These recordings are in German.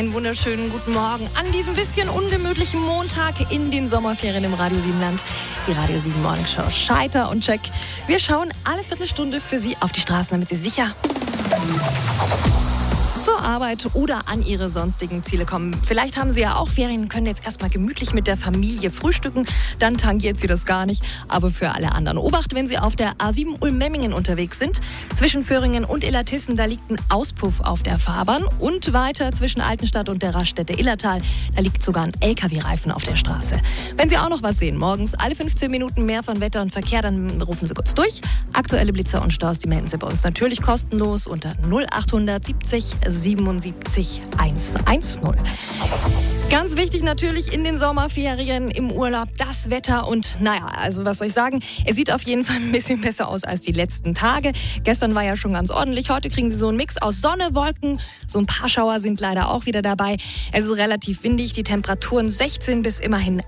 Einen wunderschönen guten Morgen an diesem bisschen ungemütlichen Montag in den Sommerferien im Radio 7 Land. Die Radio 7 Morning Show Scheiter und Check. Wir schauen alle Viertelstunde für Sie auf die Straßen, damit Sie sicher zur Arbeit oder an Ihre sonstigen Ziele kommen. Vielleicht haben Sie ja auch Ferien, können jetzt erstmal gemütlich mit der Familie frühstücken. Dann tangiert Sie das gar nicht. Aber für alle anderen. Obacht, wenn Sie auf der A7 Ulm-Memmingen unterwegs sind. Zwischen Föhringen und Illertissen, da liegt ein Auspuff auf der Fahrbahn. Und weiter zwischen Altenstadt und der Raststätte Illertal, da liegt sogar ein LKW-Reifen auf der Straße. Wenn Sie auch noch was sehen, morgens alle 15 Minuten mehr von Wetter und Verkehr, dann rufen Sie kurz durch. Aktuelle Blitzer und Staus, die melden Sie bei uns natürlich kostenlos unter 0800 70 77 110. Ganz wichtig natürlich in den Sommerferien, im Urlaub, das Wetter und also was soll ich sagen, es sieht auf jeden Fall ein bisschen besser aus als die letzten Tage. Gestern war ja schon ganz ordentlich, heute kriegen Sie so einen Mix aus Sonne, Wolken, so ein paar Schauer sind leider auch wieder dabei. Es ist relativ windig, die Temperaturen 16 bis immerhin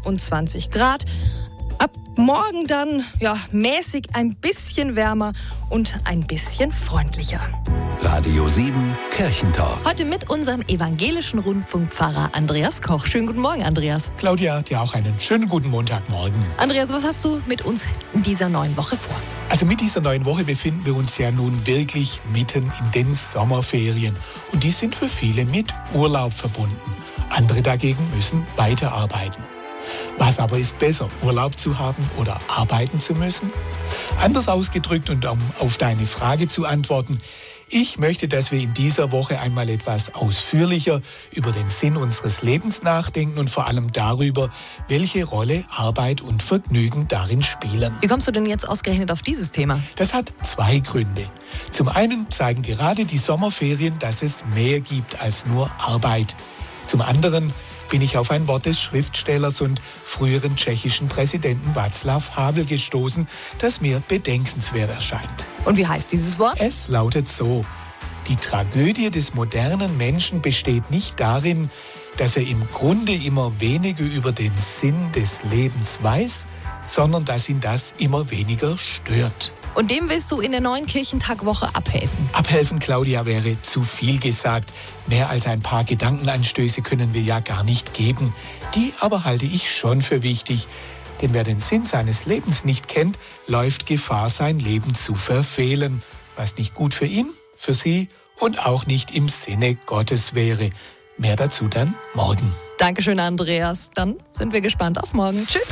21 Grad. Ab morgen dann mäßig ein bisschen wärmer und ein bisschen freundlicher. Radio 7 Kirchentalk. Heute mit unserem evangelischen Rundfunkpfarrer Andreas Koch. Schönen guten Morgen, Andreas. Claudia, dir auch einen schönen guten Montagmorgen. Andreas, was hast du mit uns in dieser neuen Woche vor? Also mit dieser neuen Woche befinden wir uns ja nun wirklich mitten in den Sommerferien. Und die sind für viele mit Urlaub verbunden. Andere dagegen müssen weiterarbeiten. Was aber ist besser, Urlaub zu haben oder arbeiten zu müssen? Anders ausgedrückt und um auf deine Frage zu antworten, ich möchte, dass wir in dieser Woche einmal etwas ausführlicher über den Sinn unseres Lebens nachdenken und vor allem darüber, welche Rolle Arbeit und Vergnügen darin spielen. Wie kommst du denn jetzt ausgerechnet auf dieses Thema? Das hat zwei Gründe. Zum einen zeigen gerade die Sommerferien, dass es mehr gibt als nur Arbeit. Zum anderen bin ich auf ein Wort des Schriftstellers und früheren tschechischen Präsidenten Václav Havel gestoßen, das mir bedenkenswert erscheint. Und wie heißt dieses Wort? Es lautet so: Die Tragödie des modernen Menschen besteht nicht darin, dass er im Grunde immer weniger über den Sinn des Lebens weiß, sondern dass ihn das immer weniger stört. Und dem willst du in der neuen Kirchentagwoche abhelfen? Abhelfen, Claudia, wäre zu viel gesagt. Mehr als ein paar Gedankenanstöße können wir ja gar nicht geben. Die aber halte ich schon für wichtig. Denn wer den Sinn seines Lebens nicht kennt, läuft Gefahr, sein Leben zu verfehlen. Was nicht gut für ihn, für sie und auch nicht im Sinne Gottes wäre. Mehr dazu dann morgen. Dankeschön, Andreas. Dann sind wir gespannt auf morgen. Tschüss.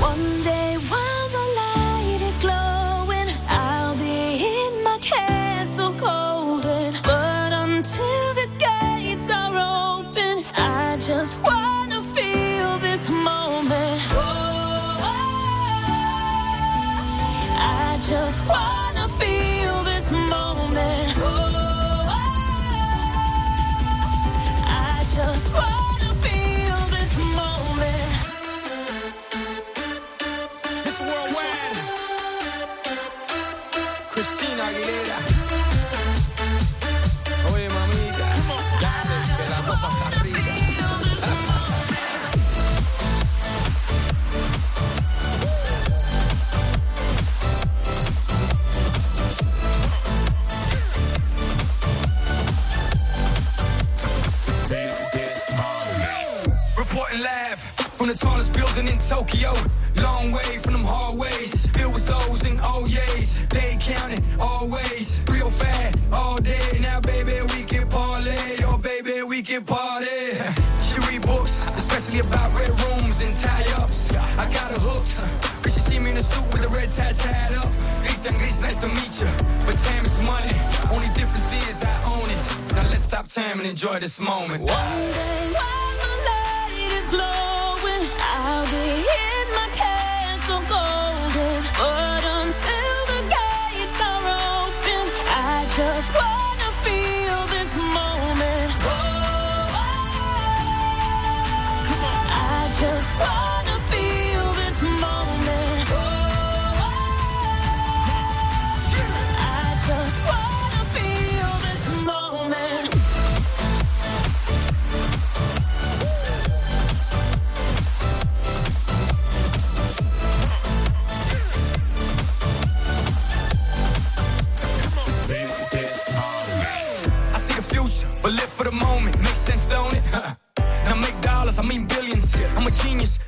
Just wanna feel this moment. I just wanna feel this moment. I just wanna feel this moment. Miss Worldwide, Christina Aguilera. Oye, mamita, dale, que la cosa está rica. Reporting live from the tallest building in Tokyo. Long way from them hallways. Filled with O's and O's. They counting always. Real fat all day. Now, baby, we can parlay. Oh, baby, we can party. She read books, especially about red rooms and tie-ups. I got her hooked. Cause she see me in a suit with the red tie tied up. Rita and Gris, nice to meet you. But time is money. Only difference is I own it. Now let's stop time and enjoy this moment. One day when the light is glowing, I'll be in my castle golden. But until the gates are open, I just wanna feel this moment. I just wanna feel this moment. I just wanna feel this moment.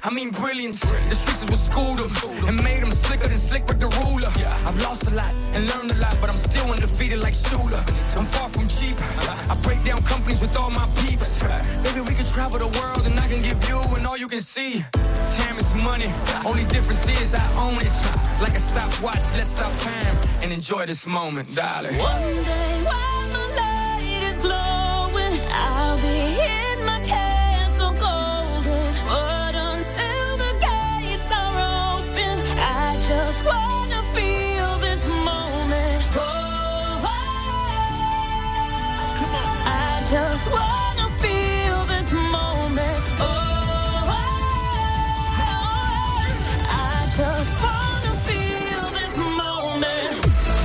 I mean brilliance. The streets is what schooled them and made them slicker than slick with the ruler. I've lost a lot and learned a lot, but I'm still undefeated like Shula. I'm far from cheap. I break down companies with all my peeps. Baby, we can travel the world and I can give you and all you can see. Time is money. Only difference is I own it. Like a stopwatch, let's stop time and enjoy this moment, darling. One day when the light is glowing, I'll be in my castle golden. But until the gates are open, I just wanna feel this moment. Oh, I just wanna feel this moment. Oh, I just wanna feel this moment.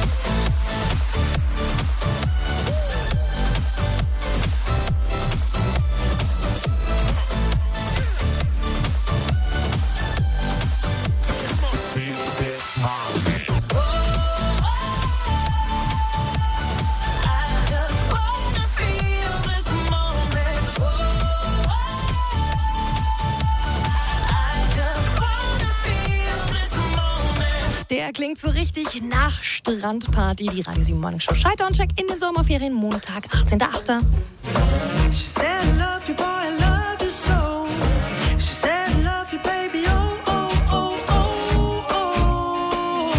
Der klingt so richtig nach Strandparty. Die Radio 7 Morning Show Scheidorn-Check in den Sommerferien, Montag, 18.08. She said, I love you, boy, I love you so. She said, I love you, baby, oh, oh, oh, oh,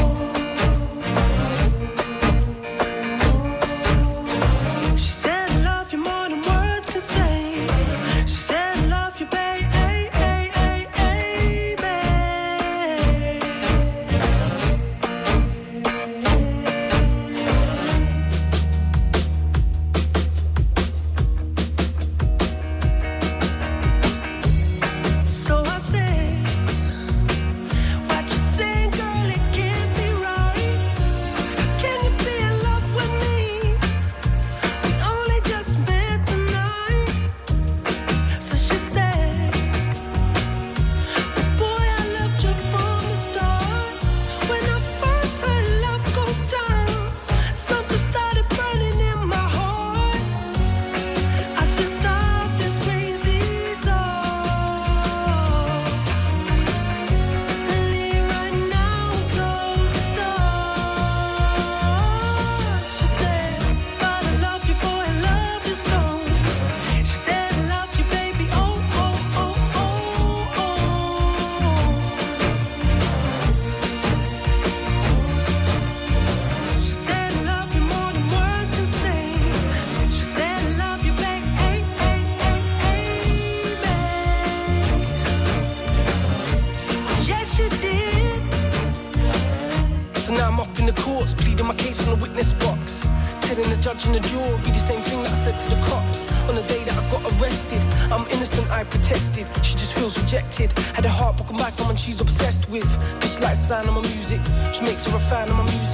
oh. She said, I love you more than words can say. She said, I love you, baby. In the jaw, be the same thing that I said to the cops on the day that I got arrested. I'm innocent, I protested. She just feels rejected. Had her heart broken by someone she's obsessed with. Cause she likes the sound of my music. She makes her a fan of my music.